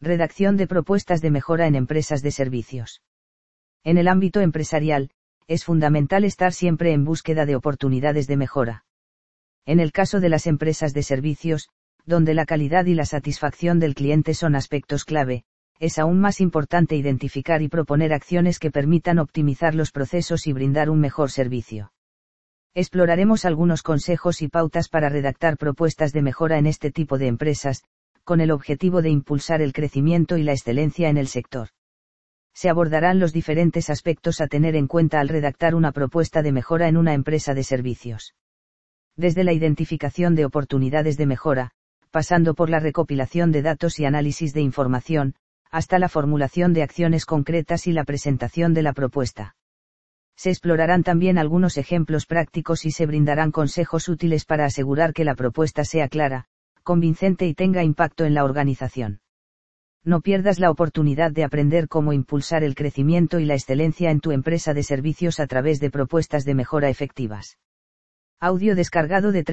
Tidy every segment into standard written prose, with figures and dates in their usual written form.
Redacción de propuestas de mejora en empresas de servicios. En el ámbito empresarial, es fundamental estar siempre en búsqueda de oportunidades de mejora. En el caso de las empresas de servicios, donde la calidad y la satisfacción del cliente son aspectos clave, es aún más importante identificar y proponer acciones que permitan optimizar los procesos y brindar un mejor servicio. Exploraremos algunos consejos y pautas para redactar propuestas de mejora en este tipo de empresas, con el objetivo de impulsar el crecimiento y la excelencia en el sector. Se abordarán los diferentes aspectos a tener en cuenta al redactar una propuesta de mejora en una empresa de servicios. Desde la identificación de oportunidades de mejora, pasando por la recopilación de datos y análisis de información, hasta la formulación de acciones concretas y la presentación de la propuesta. Se explorarán también algunos ejemplos prácticos y se brindarán consejos útiles para asegurar que la propuesta sea clara, convincente y tenga impacto en la organización. No pierdas la oportunidad de aprender cómo impulsar el crecimiento y la excelencia en tu empresa de servicios a través de propuestas de mejora efectivas. Audio descargado de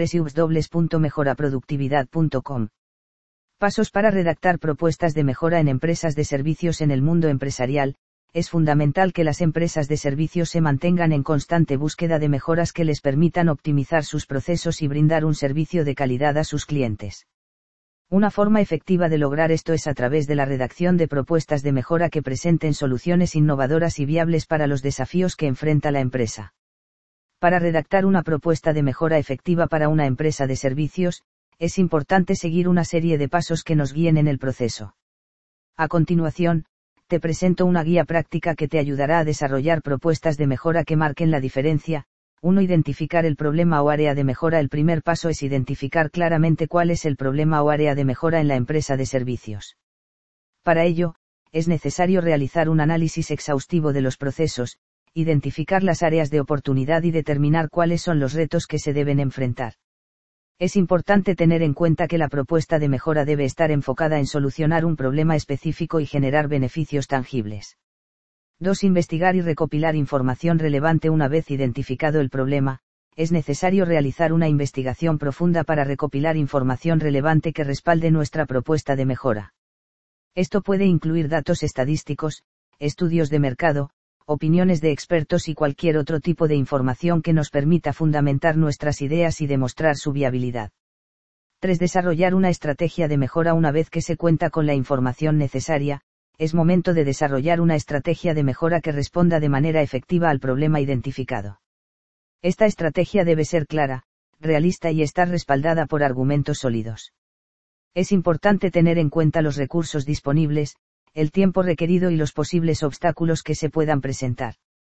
www.mejoraproductividad.com. Pasos para redactar propuestas de mejora en empresas de servicios. En el mundo empresarial, es fundamental que las empresas de servicios se mantengan en constante búsqueda de mejoras que les permitan optimizar sus procesos y brindar un servicio de calidad a sus clientes. Una forma efectiva de lograr esto es a través de la redacción de propuestas de mejora que presenten soluciones innovadoras y viables para los desafíos que enfrenta la empresa. Para redactar una propuesta de mejora efectiva para una empresa de servicios, es importante seguir una serie de pasos que nos guíen en el proceso. A continuación, te presento una guía práctica que te ayudará a desarrollar propuestas de mejora que marquen la diferencia. 1. Identificar el problema o área de mejora. El primer paso es identificar claramente cuál es el problema o área de mejora en la empresa de servicios. Para ello, es necesario realizar un análisis exhaustivo de los procesos, identificar las áreas de oportunidad y determinar cuáles son los retos que se deben enfrentar. Es importante tener en cuenta que la propuesta de mejora debe estar enfocada en solucionar un problema específico y generar beneficios tangibles. 2. Investigar y recopilar información relevante. Una vez identificado el problema, es necesario realizar una investigación profunda para recopilar información relevante que respalde nuestra propuesta de mejora. Esto puede incluir datos estadísticos, estudios de mercado, opiniones de expertos y cualquier otro tipo de información que nos permita fundamentar nuestras ideas y demostrar su viabilidad. 3. Desarrollar una estrategia de mejora. Una vez que se cuenta con la información necesaria, es momento de desarrollar una estrategia de mejora que responda de manera efectiva al problema identificado. Esta estrategia debe ser clara, realista y estar respaldada por argumentos sólidos. Es importante tener en cuenta los recursos disponibles, el tiempo requerido y los posibles obstáculos que se puedan presentar.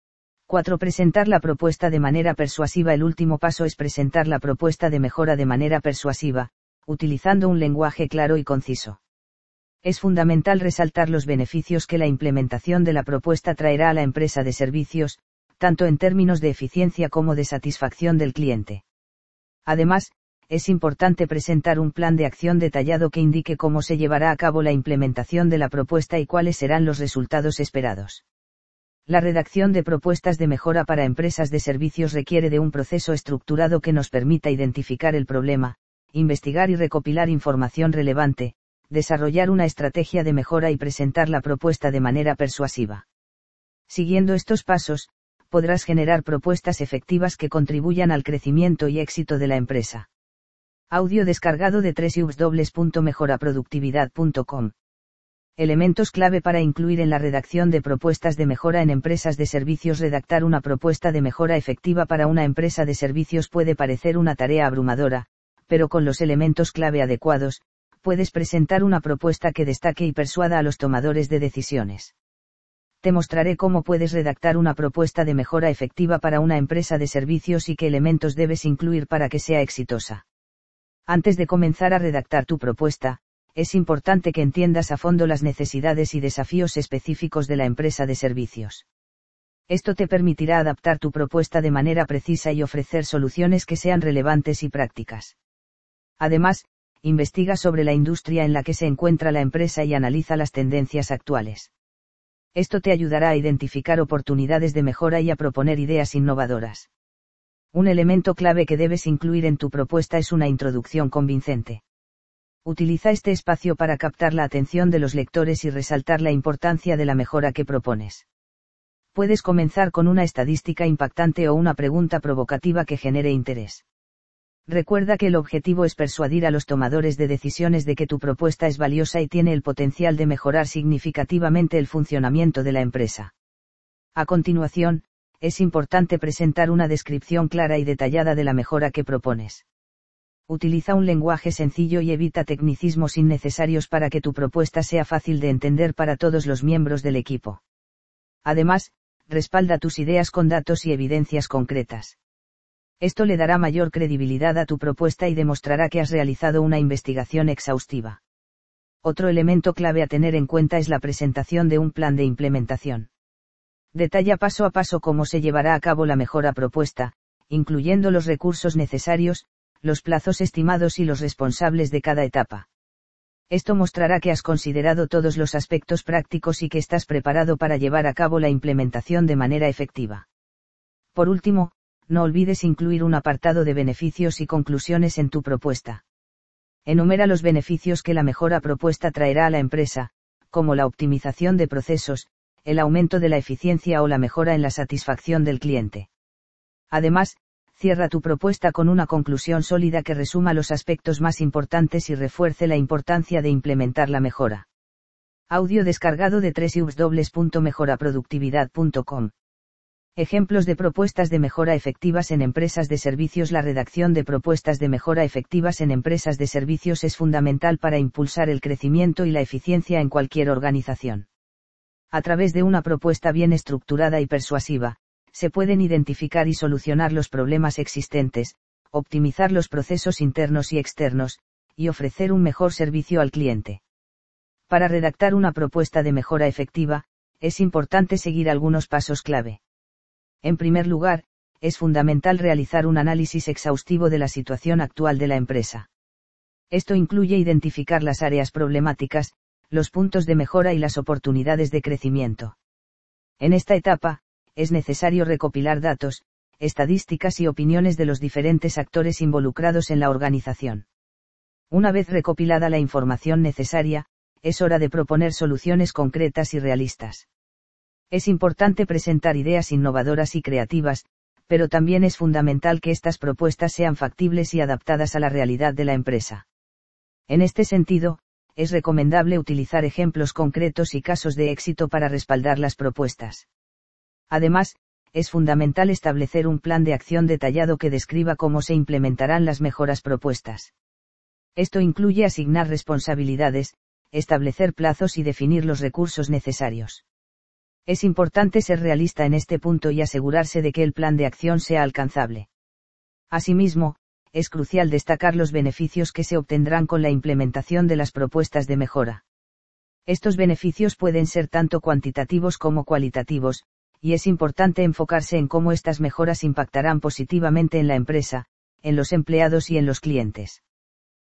4. Presentar la propuesta de manera persuasiva. El último paso es presentar la propuesta de mejora de manera persuasiva, utilizando un lenguaje claro y conciso. Es fundamental resaltar los beneficios que la implementación de la propuesta traerá a la empresa de servicios, tanto en términos de eficiencia como de satisfacción del cliente. Además, es importante presentar un plan de acción detallado que indique cómo se llevará a cabo la implementación de la propuesta y cuáles serán los resultados esperados. La redacción de propuestas de mejora para empresas de servicios requiere de un proceso estructurado que nos permita identificar el problema, investigar y recopilar información relevante, desarrollar una estrategia de mejora y presentar la propuesta de manera persuasiva. Siguiendo estos pasos, podrás generar propuestas efectivas que contribuyan al crecimiento y éxito de la empresa. Audio descargado de www.mejoraproductividad.com. Elementos clave para incluir en la redacción de propuestas de mejora en empresas de servicios. Redactar una propuesta de mejora efectiva para una empresa de servicios puede parecer una tarea abrumadora, pero con los elementos clave adecuados, puedes presentar una propuesta que destaque y persuada a los tomadores de decisiones. Te mostraré cómo puedes redactar una propuesta de mejora efectiva para una empresa de servicios y qué elementos debes incluir para que sea exitosa. Antes de comenzar a redactar tu propuesta, es importante que entiendas a fondo las necesidades y desafíos específicos de la empresa de servicios. Esto te permitirá adaptar tu propuesta de manera precisa y ofrecer soluciones que sean relevantes y prácticas. Además, investiga sobre la industria en la que se encuentra la empresa y analiza las tendencias actuales. Esto te ayudará a identificar oportunidades de mejora y a proponer ideas innovadoras. Un elemento clave que debes incluir en tu propuesta es una introducción convincente. Utiliza este espacio para captar la atención de los lectores y resaltar la importancia de la mejora que propones. Puedes comenzar con una estadística impactante o una pregunta provocativa que genere interés. Recuerda que el objetivo es persuadir a los tomadores de decisiones de que tu propuesta es valiosa y tiene el potencial de mejorar significativamente el funcionamiento de la empresa. A continuación, es importante presentar una descripción clara y detallada de la mejora que propones. Utiliza un lenguaje sencillo y evita tecnicismos innecesarios para que tu propuesta sea fácil de entender para todos los miembros del equipo. Además, respalda tus ideas con datos y evidencias concretas. Esto le dará mayor credibilidad a tu propuesta y demostrará que has realizado una investigación exhaustiva. Otro elemento clave a tener en cuenta es la presentación de un plan de implementación. Detalla paso a paso cómo se llevará a cabo la mejora propuesta, incluyendo los recursos necesarios, los plazos estimados y los responsables de cada etapa. Esto mostrará que has considerado todos los aspectos prácticos y que estás preparado para llevar a cabo la implementación de manera efectiva. Por último, no olvides incluir un apartado de beneficios y conclusiones en tu propuesta. Enumera los beneficios que la mejora propuesta traerá a la empresa, como la optimización de procesos, el aumento de la eficiencia o la mejora en la satisfacción del cliente. Además, cierra tu propuesta con una conclusión sólida que resuma los aspectos más importantes y refuerce la importancia de implementar la mejora. Audio descargado de www.mejoraproductividad.com. Ejemplos de propuestas de mejora efectivas en empresas de servicios. La redacción de propuestas de mejora efectivas en empresas de servicios es fundamental para impulsar el crecimiento y la eficiencia en cualquier organización. A través de una propuesta bien estructurada y persuasiva, se pueden identificar y solucionar los problemas existentes, optimizar los procesos internos y externos, y ofrecer un mejor servicio al cliente. Para redactar una propuesta de mejora efectiva, es importante seguir algunos pasos clave. En primer lugar, es fundamental realizar un análisis exhaustivo de la situación actual de la empresa. Esto incluye identificar las áreas problemáticas, los puntos de mejora y las oportunidades de crecimiento. En esta etapa, es necesario recopilar datos, estadísticas y opiniones de los diferentes actores involucrados en la organización. Una vez recopilada la información necesaria, es hora de proponer soluciones concretas y realistas. Es importante presentar ideas innovadoras y creativas, pero también es fundamental que estas propuestas sean factibles y adaptadas a la realidad de la empresa. En este sentido, es recomendable utilizar ejemplos concretos y casos de éxito para respaldar las propuestas. Además, es fundamental establecer un plan de acción detallado que describa cómo se implementarán las mejoras propuestas. Esto incluye asignar responsabilidades, establecer plazos y definir los recursos necesarios. Es importante ser realista en este punto y asegurarse de que el plan de acción sea alcanzable. Asimismo, es crucial destacar los beneficios que se obtendrán con la implementación de las propuestas de mejora. Estos beneficios pueden ser tanto cuantitativos como cualitativos, y es importante enfocarse en cómo estas mejoras impactarán positivamente en la empresa, en los empleados y en los clientes.